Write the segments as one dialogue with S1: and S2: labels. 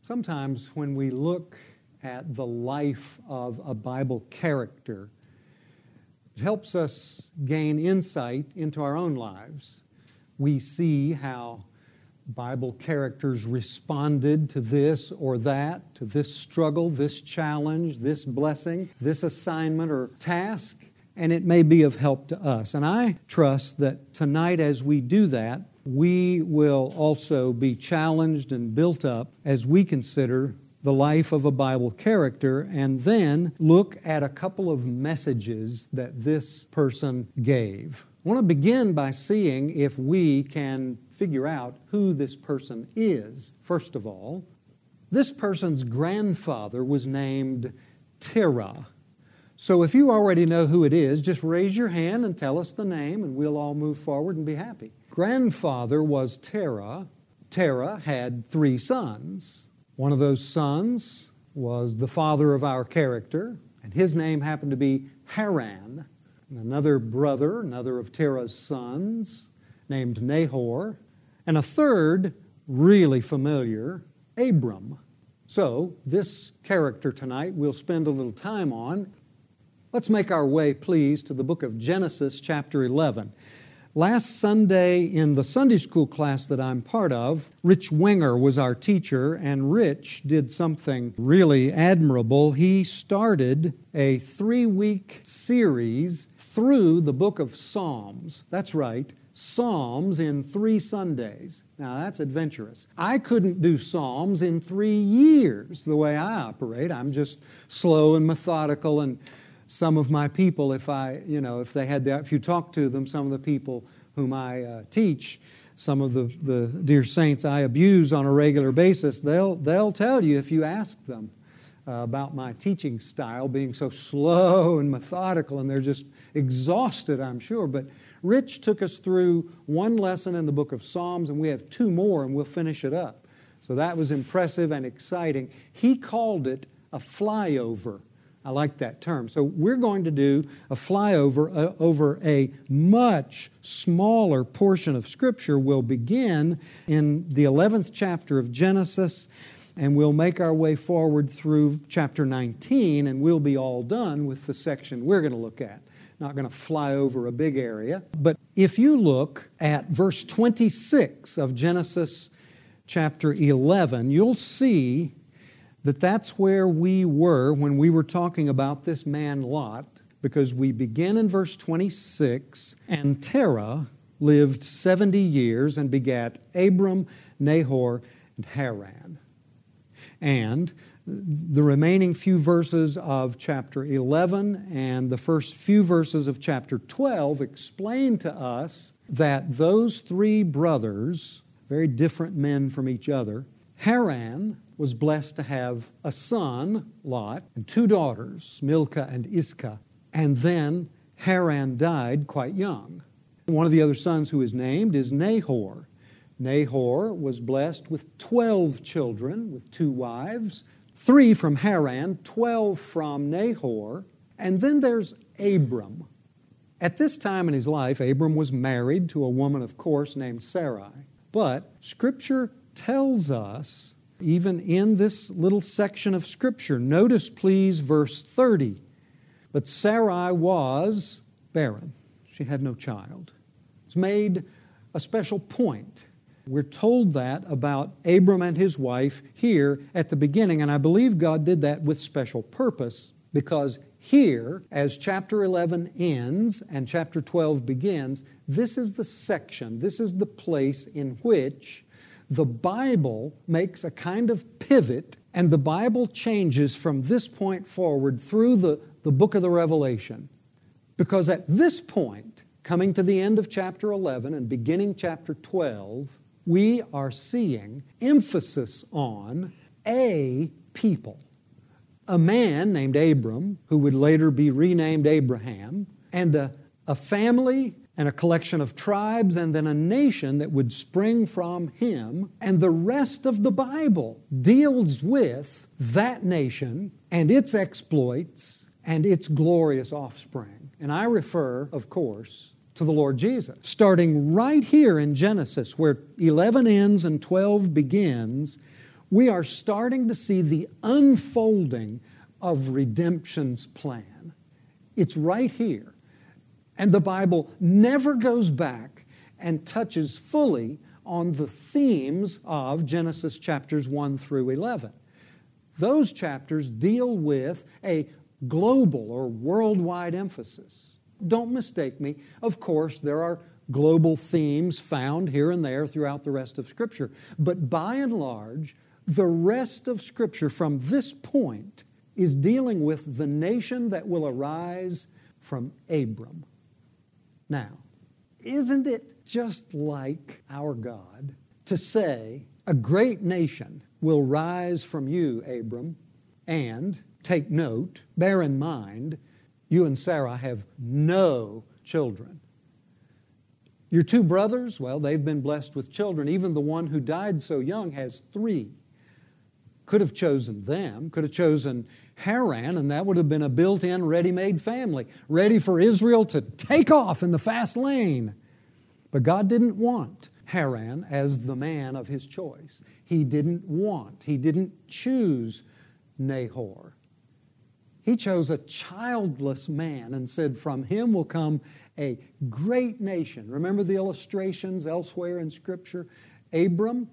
S1: Sometimes when we look at the life of a Bible character, it helps us gain insight into our own lives. We see how Bible characters responded to this or that, to this struggle, this challenge, this blessing, this assignment or task, and it may be of help to us. And I trust that tonight as we do that, we will also be challenged and built up as we consider the life of a Bible character and then look at a couple of messages that this person gave. I want to begin by seeing if we can figure out who this person is. First of all, this person's grandfather was named Terah. So if you already know who it is, just raise your hand and tell us the name and we'll all move forward and be happy. Grandfather was Terah. Terah had 3 sons. One of those sons was the father of our character, and his name happened to be Haran. And another brother, another of Terah's sons, named Nahor. And a third, really familiar, Abram. So this character tonight we'll spend a little time on. Let's make our way, please, to the book of Genesis, chapter 11. Last Sunday in the Sunday school class that I'm part of, Rich Winger was our teacher, and Rich did something really admirable. He started a 3-week series through the book of Psalms. That's right, Psalms in 3 Sundays. Now that's adventurous. I couldn't do Psalms in 3 years the way I operate. I'm just slow and methodical, and some of my people, if you talk to them, some of the people whom I teach, some of the dear saints I abuse on a regular basis, they'll tell you if you ask them about my teaching style being so slow and methodical, and they're just exhausted, I'm sure. But Rich took us through 1 lesson in the book of Psalms, and we have 2 more, and we'll finish it up. So that was impressive and exciting. He called it a flyover. I like that term. So we're going to do a flyover over a much smaller portion of Scripture. We'll begin in the 11th chapter of Genesis, and we'll make our way forward through chapter 19, and we'll be all done with the section we're going to look at. Not going to fly over a big area. But if you look at verse 26 of Genesis chapter 11, you'll see that's where we were when we were talking about this man Lot, because we begin in verse 26, and Terah lived 70 years and begat Abram, Nahor, and Haran. And the remaining few verses of chapter 11 and the first few verses of chapter 12 explain to us that those 3 brothers, very different men from each other, Haran was blessed to have a son, Lot, and 2 daughters, Milcah and Iscah. And then Haran died quite young. One of the other sons who is named is Nahor. Nahor was blessed with 12 children, with 2 wives, 3 from Haran, 12 from Nahor. And then there's Abram. At this time in his life, Abram was married to a woman, of course, named Sarai. But Scripture tells us, even in this little section of Scripture, notice please verse 30. But Sarai was barren. She had no child. It's made a special point. We're told that about Abram and his wife here at the beginning, and I believe God did that with special purpose, because here, as chapter 11 ends and chapter 12 begins, this is the section, this is the place in which the Bible makes a kind of pivot, and the Bible changes from this point forward through the book of the Revelation. Because at this point, coming to the end of chapter 11 and beginning chapter 12, we are seeing emphasis on a people. A man named Abram, who would later be renamed Abraham, and a family and a collection of tribes, and then a nation that would spring from him. And the rest of the Bible deals with that nation and its exploits and its glorious offspring. And I refer, of course, to the Lord Jesus. Starting right here in Genesis, where 11 ends and 12 begins, we are starting to see the unfolding of redemption's plan. It's right here. And the Bible never goes back and touches fully on the themes of Genesis chapters 1 through 11. Those chapters deal with a global or worldwide emphasis. Don't mistake me. Of course, there are global themes found here and there throughout the rest of Scripture. But by and large, the rest of Scripture from this point is dealing with the nation that will arise from Abram. Now, isn't it just like our God to say, a great nation will rise from you, Abram, and take note, bear in mind, you and Sarah have no children. Your two brothers, well, they've been blessed with children. Even the one who died so young has 3. Could have chosen them, could have chosen Haran, and that would have been a built-in, ready-made family, ready for Israel to take off in the fast lane. But God didn't want Haran as the man of his choice. He didn't choose Nahor. He chose a childless man and said, from him will come a great nation. Remember the illustrations elsewhere in Scripture? Abraham,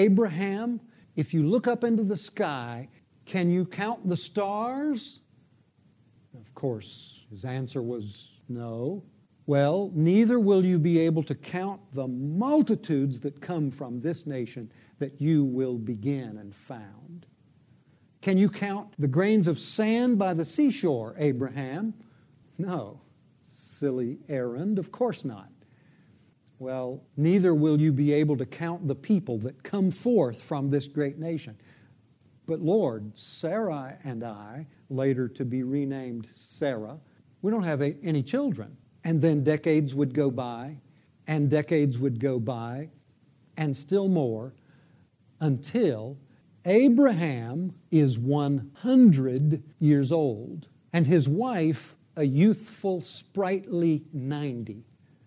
S1: if you look up into the sky, can you count the stars? Of course, his answer was no. Well, neither will you be able to count the multitudes that come from this nation that you will begin and found. Can you count the grains of sand by the seashore, Abraham? No. Silly errand, of course not. Well, neither will you be able to count the people that come forth from this great nation. But Lord, Sarai and I, later to be renamed Sarah, we don't have any children. And then decades would go by, and decades would go by, and still more, until Abraham is 100 years old, and his wife a youthful, sprightly 90.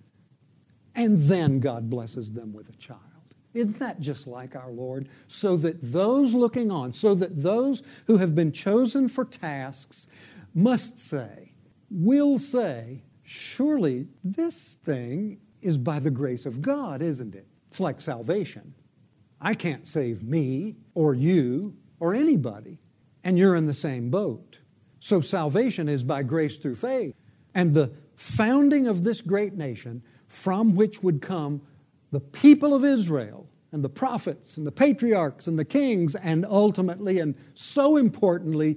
S1: And then God blesses them with a child. Isn't that just like our Lord? So that those looking on, so that those who have been chosen for tasks must say, will say, surely this thing is by the grace of God, isn't it? It's like salvation. I can't save me or you or anybody, and you're in the same boat. So salvation is by grace through faith. And the founding of this great nation, from which would come the people of Israel and the prophets and the patriarchs and the kings, and ultimately and so importantly,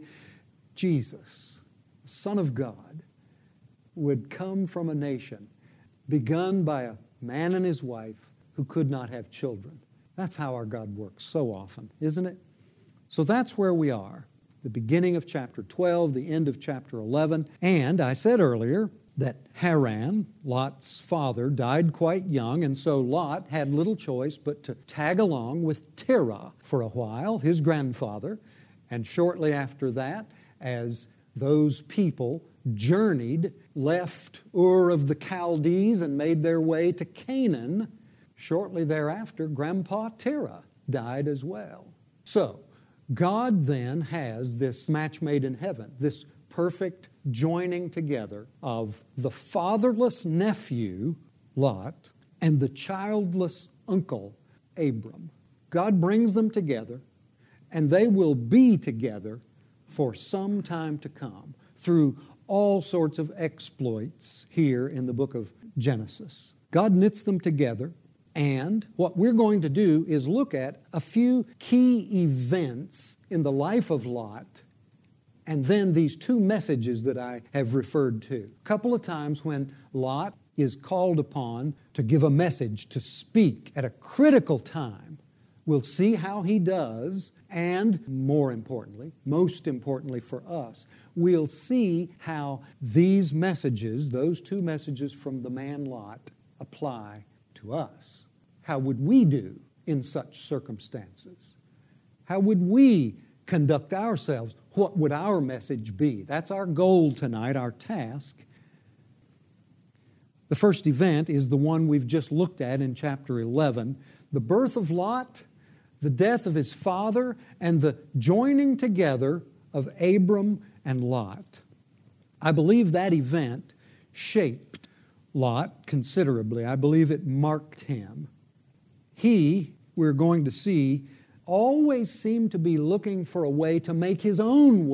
S1: Jesus, the Son of God, would come from a nation begun by a man and his wife who could not have children. That's how our God works so often, isn't it? So that's where we are. The beginning of chapter 12, the end of chapter 11. And I said earlier that Haran, Lot's father, died quite young, and so Lot had little choice but to tag along with Terah for a while, his grandfather. And shortly after that, as those people journeyed, left Ur of the Chaldees and made their way to Canaan, shortly thereafter, Grandpa Terah died as well. So, God then has this match made in heaven, this perfect joining together of the fatherless nephew, Lot, and the childless uncle, Abram. God brings them together, and they will be together for some time to come through all sorts of exploits here in the book of Genesis. God knits them together. And what we're going to do is look at a few key events in the life of Lot, and then these 2 messages that I have referred to. A couple of times when Lot is called upon to give a message, to speak at a critical time, we'll see how he does, and more importantly, most importantly for us, we'll see how these messages, those 2 messages from the man Lot, apply to us. How would we do in such circumstances? How would we conduct ourselves? What would our message be? That's our goal tonight, our task. The first event is the one we've just looked at in chapter 11, the birth of Lot, the death of his father and the joining together of Abram and Lot. I believe that event shaped Lot considerably. I believe it marked him. He, we're going to see, always seemed to be looking for a way, to make his own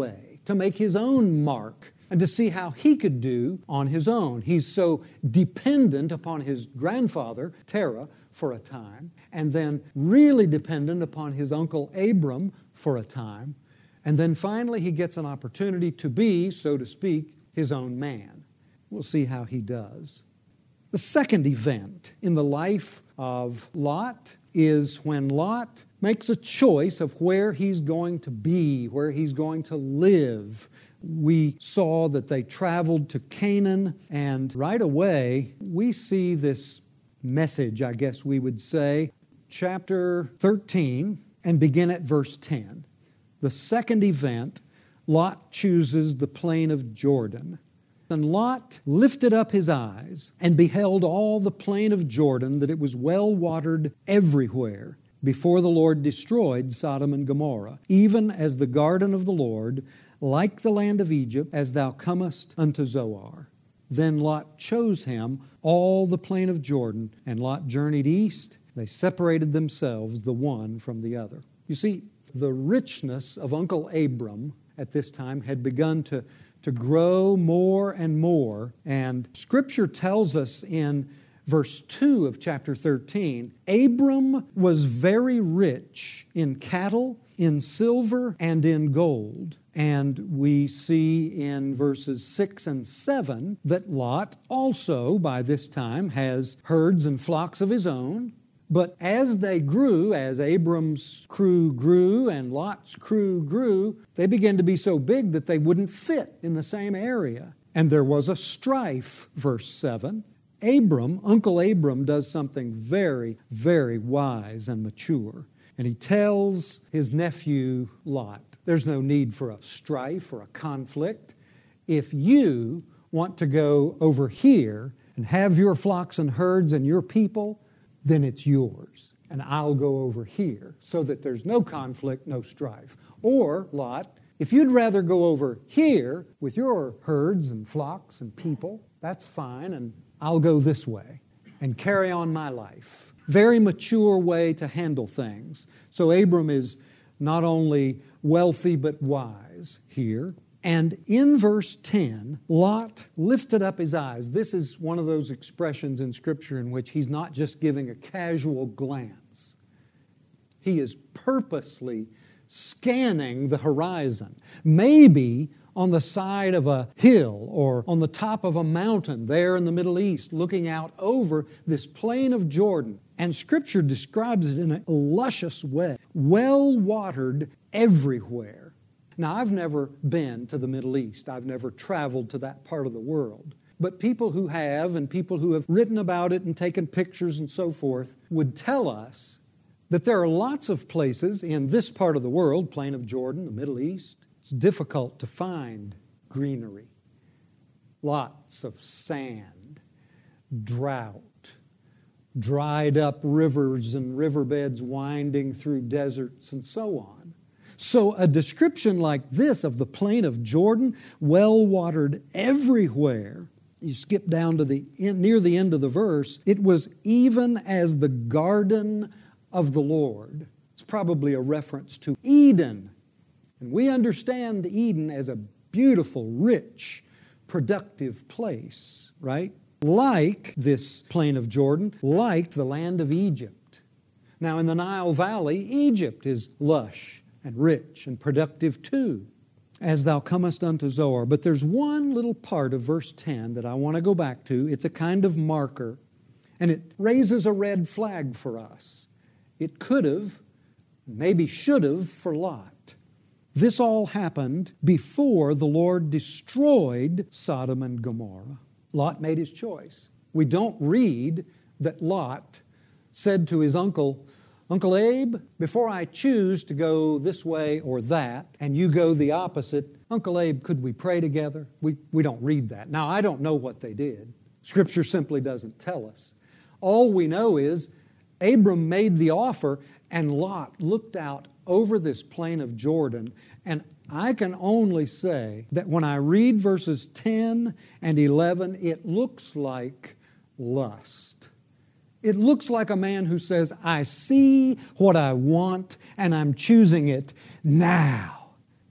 S1: mark, and to see how he could do on his own. He's so dependent upon his grandfather, Terah, for a time, and then really dependent upon his uncle Abram for a time, and then finally he gets an opportunity to be, so to speak, his own man. We'll see how he does. The second event in the life of Lot is when Lot makes a choice of where he's going to be, where he's going to live. We saw that they traveled to Canaan, and right away we see this message, I guess we would say, chapter 13, and begin at verse 10. The second event, Lot chooses the plain of Jordan. And Lot lifted up his eyes and beheld all the plain of Jordan, that it was well watered everywhere, before the Lord destroyed Sodom and Gomorrah, even as the garden of the Lord, like the land of Egypt, as thou comest unto Zoar. Then Lot chose him all the plain of Jordan, and Lot journeyed east. They separated themselves, the one from the other. You see, the richness of Uncle Abram at this time had begun to grow more and more. And Scripture tells us in verse 2 of chapter 13, Abram was very rich in cattle, in silver, and in gold. And we see in verses 6 and 7 that Lot also, by this time, has herds and flocks of his own. But as they grew, as Abram's crew grew and Lot's crew grew, they began to be so big that they wouldn't fit in the same area. And there was a strife, verse 7. Uncle Abram does something very, very wise and mature. And he tells his nephew Lot, there's no need for a strife or a conflict. If you want to go over here and have your flocks and herds and your people, then it's yours, and I'll go over here so that there's no conflict, no strife. Or, Lot, if you'd rather go over here with your herds and flocks and people, that's fine, and I'll go this way and carry on my life. Very mature way to handle things. So Abram is not only wealthy but wise here. And in verse 10, Lot lifted up his eyes. This is one of those expressions in Scripture in which he's not just giving a casual glance. He is purposely scanning the horizon. Maybe on the side of a hill or on the top of a mountain there in the Middle East, looking out over this plain of Jordan. And Scripture describes it in a luscious way, well-watered everywhere. Now, I've never been to the Middle East. I've never traveled to that part of the world. But people who have, and people who have written about it and taken pictures and so forth, would tell us that there are lots of places in this part of the world, Plain of Jordan, the Middle East, it's difficult to find greenery. Lots of sand, drought, dried up rivers and riverbeds winding through deserts and so on. So a description like this of the plain of Jordan, well-watered everywhere, you skip down to near the end of the verse, it was even as the garden of the Lord. It's probably a reference to Eden. And we understand Eden as a beautiful, rich, productive place, right? Like this plain of Jordan, like the land of Egypt. Now in the Nile Valley, Egypt is lush and rich and productive too, as thou comest unto Zoar. But there's one little part of verse 10 that I want to go back to. It's a kind of marker, and it raises a red flag for us. It could have, maybe should have, for Lot. This all happened before the Lord destroyed Sodom and Gomorrah. Lot made his choice. We don't read that Lot said to his uncle, Uncle Abe, before I choose to go this way or that, and you go the opposite, Uncle Abe, could we pray together? We don't read that. Now, I don't know what they did. Scripture simply doesn't tell us. All we know is Abram made the offer, and Lot looked out over this plain of Jordan. And I can only say that when I read verses 10 and 11, it looks like lust. It looks like a man who says, I see what I want and I'm choosing it now.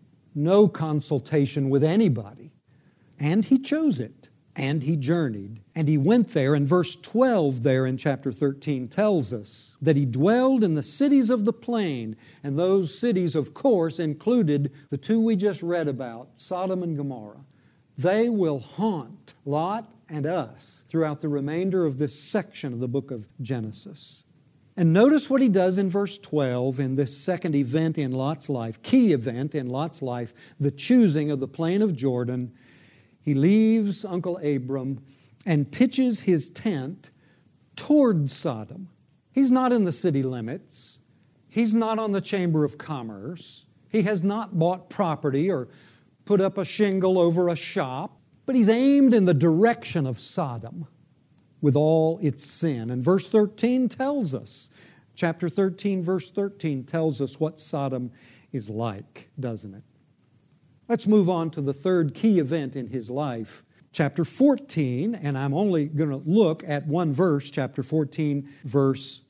S1: No consultation with anybody. And he chose it. And he journeyed. And he went there. And verse 12 there in chapter 13 tells us that he dwelled in the cities of the plain. And those cities, of course, included the two we just read about, Sodom and Gomorrah. They will haunt Lot and us throughout the remainder of this section of the book of Genesis. And notice what he does in verse 12 in this second event in Lot's life, key event in Lot's life, the choosing of the plain of Jordan. He leaves Uncle Abram and pitches his tent toward Sodom. He's not in the city limits. He's not on the Chamber of Commerce. He has not bought property or put up a shingle over a shop, but he's aimed in the direction of Sodom with all its sin. And verse 13 tells us, chapter 13, verse 13 tells us what Sodom is like, doesn't it? Let's move on to the third key event in his life, chapter 14, and I'm only going to look at one verse, chapter 14, verse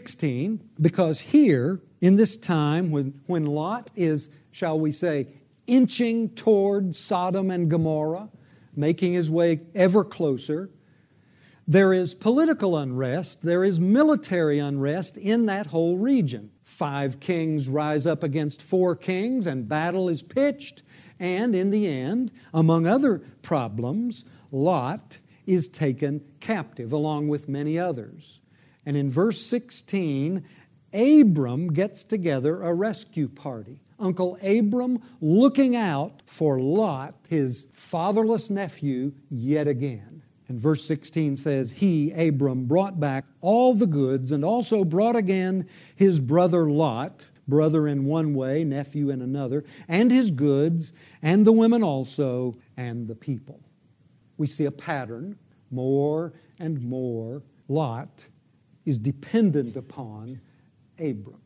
S1: 16, because here, in this time when Lot is, shall we say, inching toward Sodom and Gomorrah, making his way ever closer, there is political unrest, there is military unrest in that whole region. 5 kings rise up against 4 kings, and battle is pitched. And in the end, among other problems, Lot is taken captive along with many others. And in verse 16, Abram gets together a rescue party. Uncle Abram looking out for Lot, his fatherless nephew, yet again. And verse 16 says, he, Abram, brought back all the goods and also brought again his brother Lot, brother in one way, nephew in another, and his goods, and the women also, and the people. We see a pattern. More and more, Lot is dependent upon Abram.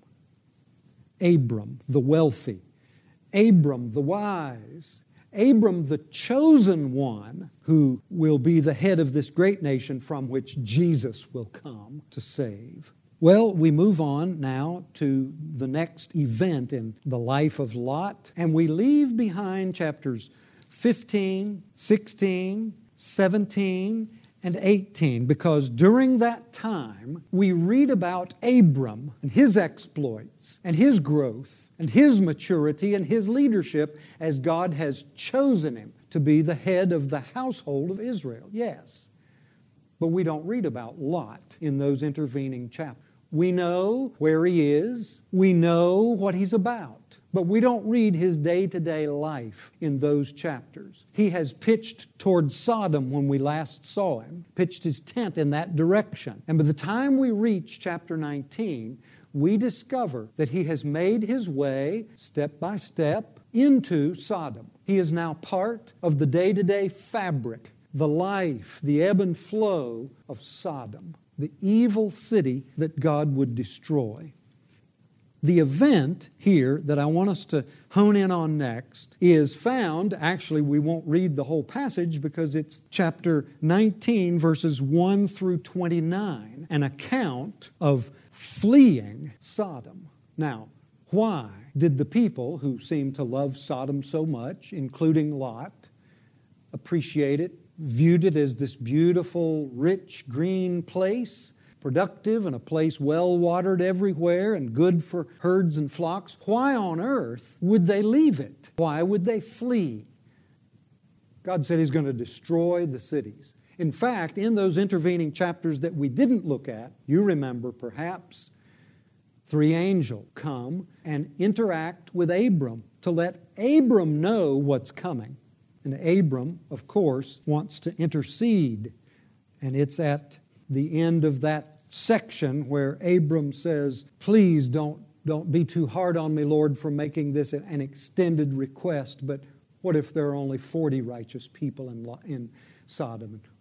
S1: Abram, the wealthy. Abram, the wise. Abram, the chosen one, who will be the head of this great nation from which Jesus will come to save. Well, we move on now to the next event in the life of Lot, and we leave behind chapters 15, 16, 17, and 18, because during that time we read about Abram and his exploits and his growth and his maturity and his leadership as God has chosen him to be the head of the household of Israel. Yes, but we don't read about Lot in those intervening chapters. We know where he is. We know what he's about. But we don't read his day-to-day life in those chapters. He has pitched toward Sodom when we last saw him, pitched his tent in that direction. And by the time we reach chapter 19, we discover that he has made his way, step by step, into Sodom. He is now part of the day-to-day fabric, the life, the ebb and flow of Sodom, the evil city that God would destroy. The event here that I want us to hone in on next is found, actually we won't read the whole passage because it's chapter 19 verses 1 through 29, an account of fleeing Sodom. Now, why did the people who seem to love Sodom so much, including Lot, appreciate it, viewed it as this beautiful, rich, green place, productive and a place well-watered everywhere and good for herds and flocks? Why on earth would they leave it? Why would they flee? God said He's going to destroy the cities. In fact, in those intervening chapters that we didn't look at, you remember perhaps, 3 angels come and interact with Abram to let Abram know what's coming. And Abram, of course, wants to intercede. And it's at the end of that section where Abram says, please don't be too hard on me, Lord, for making this an extended request. But what if there are only 40 righteous people in Sodom? And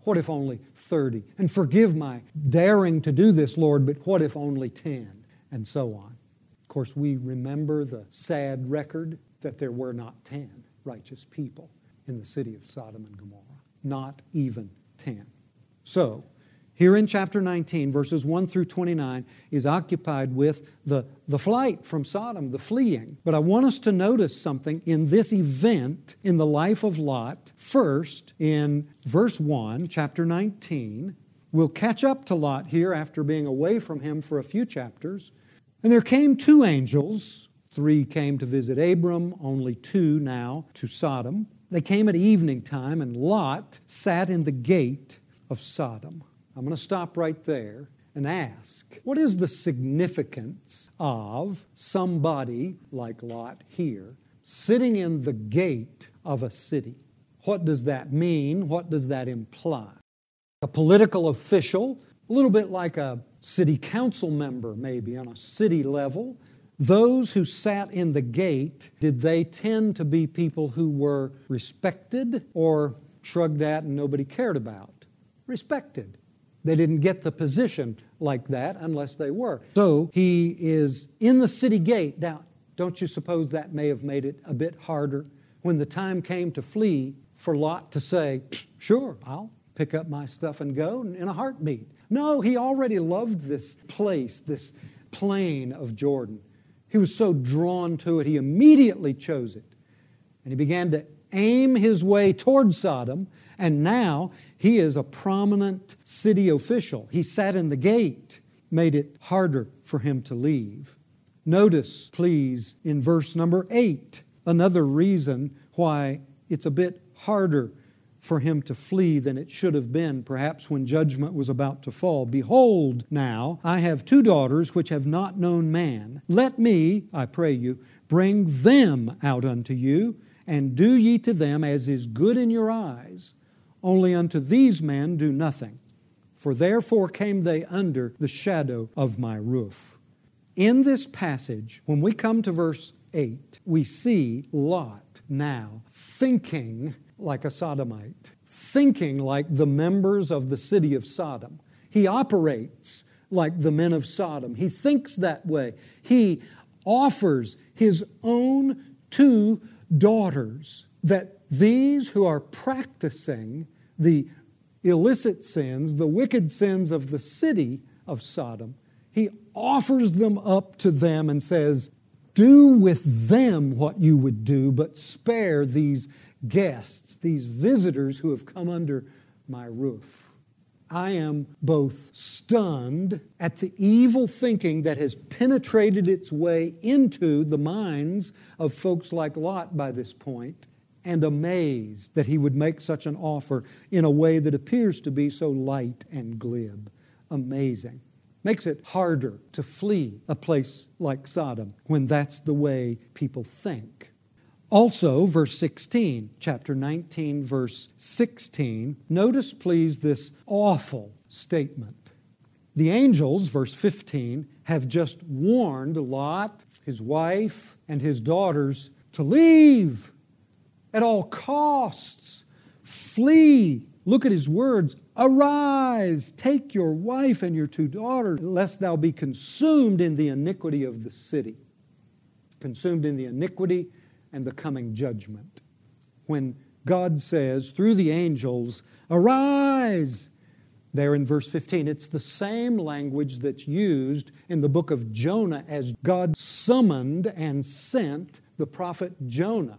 S1: What if only 30? And forgive my daring to do this, Lord, but what if only 10? And so on. Of course, we remember the sad record that there were not 10 righteous people in the city of Sodom and Gomorrah. Not even 10. So, here in chapter 19, verses 1 through 29, is occupied with the flight from Sodom, the fleeing. But I want us to notice something in this event in the life of Lot. First, in verse 1, chapter 19, we'll catch up to Lot here after being away from him for a few chapters. And there came 2 angels. 3 came to visit Abram, only 2 now to Sodom. They came at evening time, and Lot sat in the gate of Sodom. I'm going to stop right there and ask, what is the significance of somebody like Lot here sitting in the gate of a city? What does that mean? What does that imply? A political official, a little bit like a city council member maybe on a city level. Those who sat in the gate, did they tend to be people who were respected or shrugged at and nobody cared about? Respected. They didn't get the position like that unless they were. So he is in the city gate. Now, don't you suppose that may have made it a bit harder when the time came to flee for Lot to say, sure, I'll pick up my stuff and go in a heartbeat. No, he already loved this place, this plain of Jordan. He was so drawn to it, he immediately chose it. And he began to aim his way toward Sodom, and now he is a prominent city official. He sat in the gate, made it harder for him to leave. Notice, please, in verse number 8, another reason why it's a bit harder for him to flee than it should have been, perhaps when judgment was about to fall. Behold, now, I have 2 daughters which have not known man. Let me, I pray you, bring them out unto you, and do ye to them as is good in your eyes. Only unto these men do nothing. For therefore came they under the shadow of my roof. In this passage, when we come to verse 8, we see Lot now thinking like a Sodomite, thinking like the members of the city of Sodom. He operates like the men of Sodom. He thinks that way. He offers his own 2 daughters, that these who are practicing the illicit sins, the wicked sins of the city of Sodom, he offers them up to them and says, do with them what you would do, but spare these guests, these visitors who have come under my roof. I am both stunned at the evil thinking that has penetrated its way into the minds of folks like Lot by this point, and amazed that he would make such an offer in a way that appears to be so light and glib. Amazing. Makes it harder to flee a place like Sodom when that's the way people think. Also, verse 16, chapter 19, verse 16, notice please this awful statement. The angels, verse 15, have just warned Lot, his wife, and his daughters to leave at all costs. Flee. Look at his words. Arise, take your wife and your 2 daughters, lest thou be consumed in the iniquity of the city. Consumed in the iniquity and the coming judgment. When God says through the angels, arise, there in verse 15, it's the same language that's used in the book of Jonah as God summoned and sent the prophet Jonah.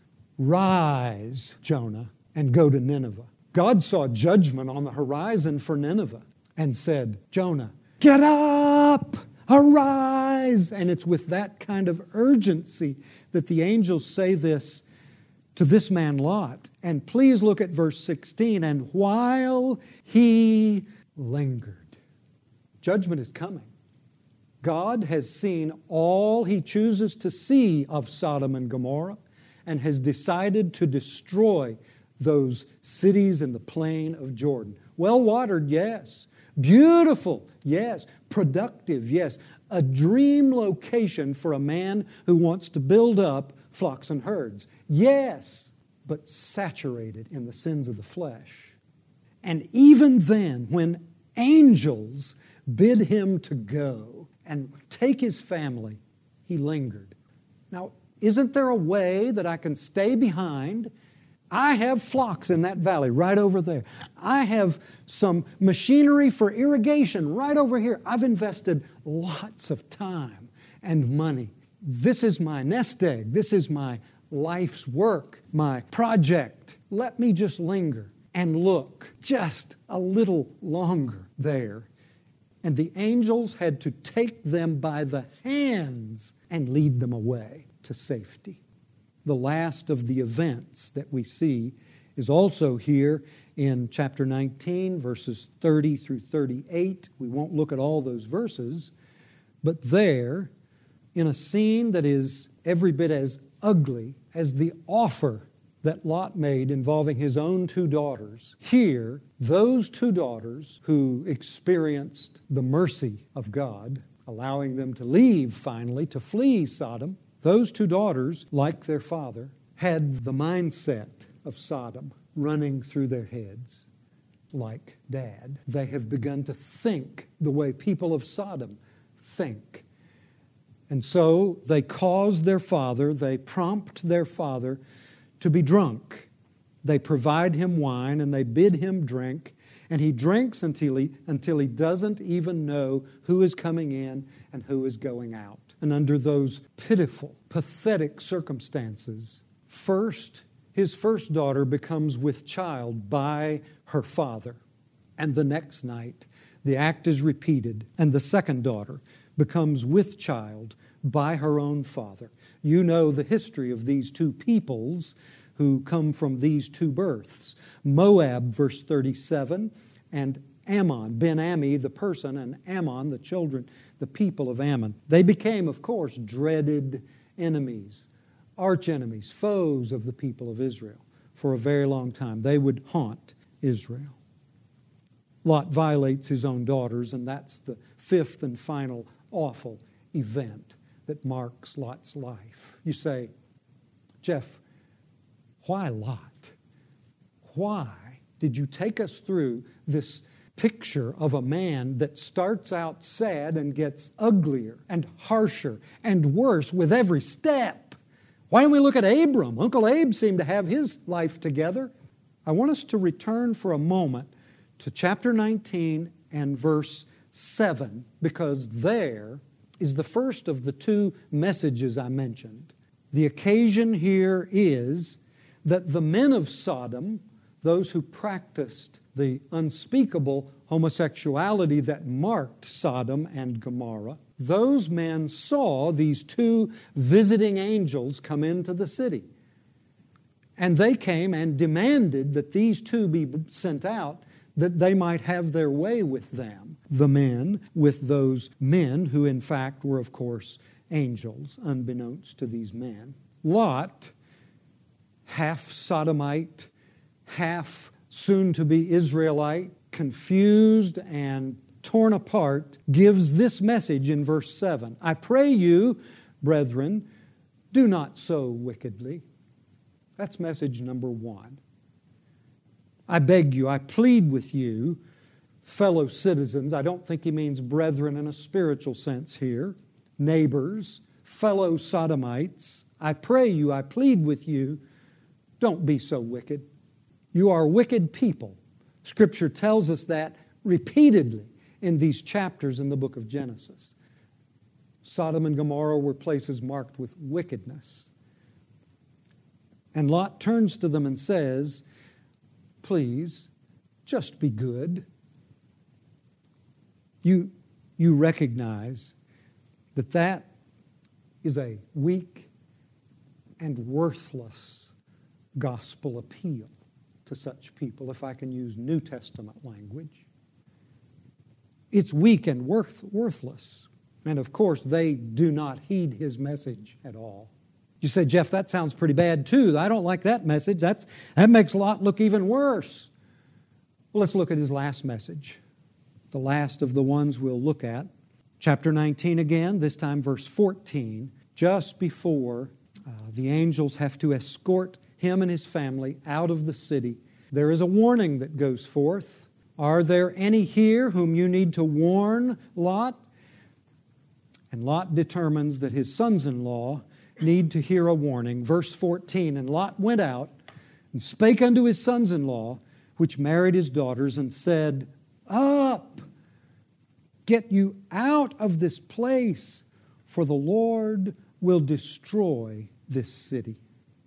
S1: Rise, Jonah, and go to Nineveh. God saw judgment on the horizon for Nineveh and said, Jonah, get up, arise. And it's with that kind of urgency that the angels say this to this man Lot. And please look at verse 16. And while he lingered, judgment is coming. God has seen all He chooses to see of Sodom and Gomorrah and has decided to destroy those cities in the plain of Jordan. Well-watered, yes. Beautiful, yes. Productive, yes. A dream location for a man who wants to build up flocks and herds. Yes, but saturated in the sins of the flesh. And even then, when angels bid him to go and take his family, he lingered. Now, isn't there a way that I can stay behind? I have flocks in that valley right over there. I have some machinery for irrigation right over here. I've invested lots of time and money. This is my nest egg. This is my life's work, my project. Let me just linger and look just a little longer there. And the angels had to take them by the hands and lead them away to safety. The last of the events that we see is also here in chapter 19, verses 30 through 38. We won't look at all those verses, but there, in a scene that is every bit as ugly as the offer that Lot made involving his own two daughters, here, those two daughters who experienced the mercy of God, allowing them to leave finally, to flee Sodom, those two daughters, like their father, had the mindset of Sodom running through their heads like Dad. They have begun to think the way people of Sodom think. And so they cause their father, they prompt their father to be drunk. They provide him wine and they bid him drink, and he drinks until he doesn't even know who is coming in and who is going out. And under those pitiful, pathetic circumstances, his first daughter becomes with child by her father. And the next night, the act is repeated, and the second daughter becomes with child by her own father. You know the history of these two peoples who come from these two births. Moab, verse 37, and Ammon, Ben-Ami, the person, and Ammon, the children, the people of Ammon. They became, of course, dreaded enemies, arch enemies, foes of the people of Israel for a very long time. They would haunt Israel. Lot violates his own daughters, and that's the fifth and final awful event that marks Lot's life. You say, Jeff, why Lot? Why did you take us through this picture of a man that starts out sad and gets uglier and harsher and worse with every step? Why don't we look at Abram? Uncle Abe seemed to have his life together. I want us to return for a moment to chapter 19 and verse 7, because there is the first of the two messages I mentioned. The occasion here is that the men of Sodom, those who practiced the unspeakable homosexuality that marked Sodom and Gomorrah, those men saw these two visiting angels come into the city. And they came and demanded that these two be sent out that they might have their way with them, the men, with those men who in fact were, of course, angels, unbeknownst to these men. Lot, half Sodomite, half soon-to-be Israelite, confused and torn apart, gives this message in verse 7. I pray you, brethren, do not so wickedly. That's message number 1. I beg you, I plead with you, fellow citizens. I don't think he means brethren in a spiritual sense here. Neighbors, fellow Sodomites. I pray you, I plead with you, don't be so wicked. You are wicked people. Scripture tells us that repeatedly in these chapters in the book of Genesis. Sodom and Gomorrah were places marked with wickedness. And Lot turns to them and says, please, just be good. You recognize that is a weak and worthless gospel appeal to such people, if I can use New Testament language. It's weak and worthless. And of course, they do not heed his message at all. You say, Jeff, that sounds pretty bad too. I don't like that message. That makes Lot look even worse. Well, let's look at his last message. The last of the ones we'll look at. Chapter 19 again, this time verse 14. Just before the angels have to escort him and his family out of the city, there is a warning that goes forth. Are there any here whom you need to warn, Lot? And Lot determines that his sons-in-law need to hear a warning. Verse 14, and Lot went out and spake unto his sons-in-law, which married his daughters, and said, Up, get you out of this place, for the Lord will destroy this city.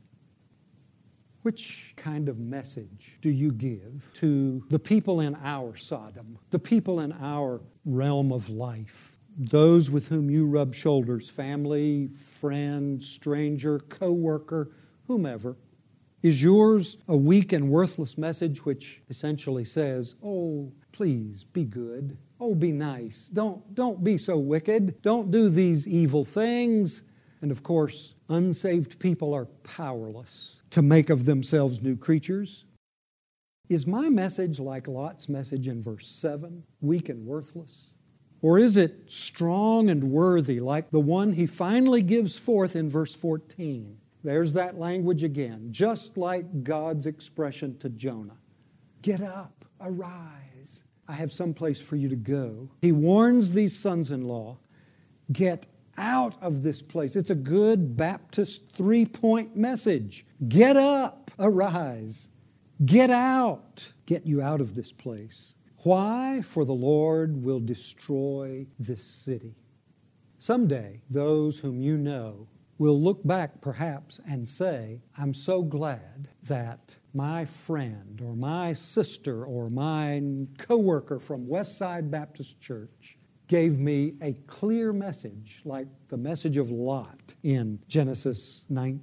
S1: Which kind of message do you give to the people in our Sodom, the people in our realm of life, those with whom you rub shoulders, family, friend, stranger, co-worker, whomever? Is yours a weak and worthless message which essentially says, oh, please be good. Oh, be nice. Don't be so wicked. Don't do these evil things. And of course, unsaved people are powerless to make of themselves new creatures. Is my message like Lot's message in verse 7, weak and worthless? Or is it strong and worthy like the one he finally gives forth in verse 14? There's that language again, just like God's expression to Jonah. Get up, arise. I have some place for you to go. He warns these sons-in-law, get out of this place. It's a good Baptist three-point message. Get up, arise. Get out. Get you out of this place. Why? For the Lord will destroy this city. Someday, those whom you know will look back perhaps and say, I'm so glad that my friend or my sister or my co-worker from Westside Baptist Church gave me a clear message like the message of Lot in Genesis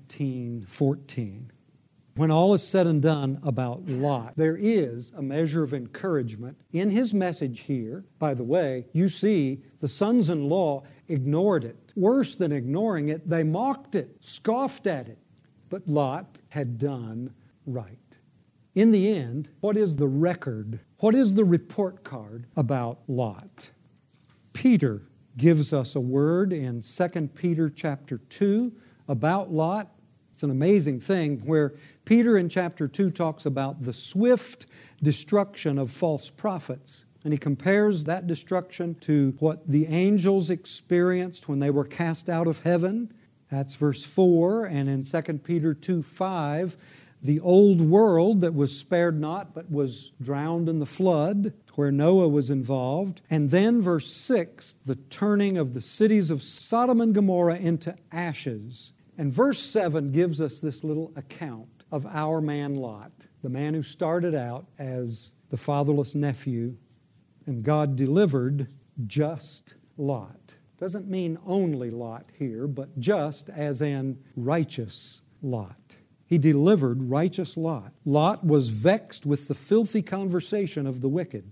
S1: 19:14. When all is said and done about Lot, there is a measure of encouragement in his message here. By the way, you see the sons-in-law ignored it. Worse than ignoring it, they mocked it, scoffed at it. But Lot had done right. In the end, what is the record? What is the report card about Lot? Peter gives us a word in 2 Peter chapter 2 about Lot. It's an amazing thing where Peter in chapter 2 talks about the swift destruction of false prophets. And he compares that destruction to what the angels experienced when they were cast out of heaven. That's verse 4. And in 2 Peter 2:5, the old world that was spared not but was drowned in the flood, where Noah was involved. And then verse 6, the turning of the cities of Sodom and Gomorrah into ashes. And verse 7 gives us this little account of our man Lot, the man who started out as the fatherless nephew, and God delivered just Lot. Doesn't mean only Lot here, but just as in righteous Lot. He delivered righteous Lot. Lot was vexed with the filthy conversation of the wicked.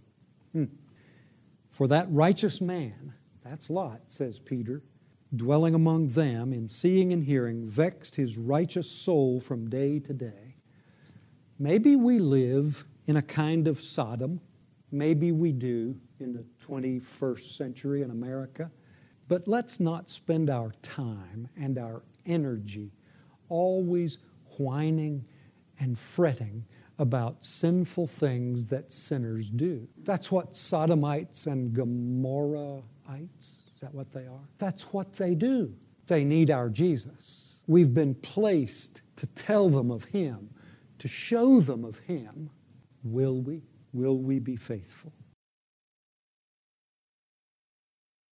S1: For that righteous man, that's Lot, says Peter, dwelling among them in seeing and hearing, vexed his righteous soul from day to day. Maybe we live in a kind of Sodom. Maybe we do in the 21st century in America. But let's not spend our time and our energy always whining and fretting about sinful things that sinners do. That's what Sodomites and Gomorrahites, is that what they are? That's what they do. They need our Jesus. We've been placed to tell them of Him, to show them of Him. Will we? Will we be faithful?